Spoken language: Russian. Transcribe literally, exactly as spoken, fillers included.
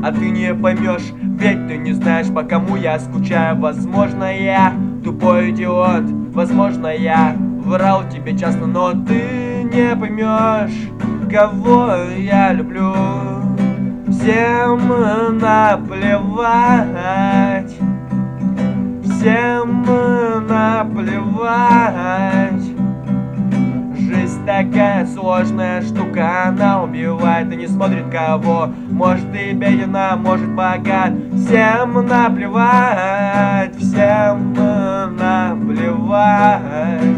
а ты не поймешь. Ведь ты не знаешь, по кому я скучаю. Возможно, я тупой идиот, возможно, я врал тебе часто, но ты не поймешь, кого я люблю. Всем наплевать, всем наплевать. Жизнь такая сложная штука, она убивает и не смотрит кого. Может ты беден, а может богат. Всем наплевать, всем наплевать.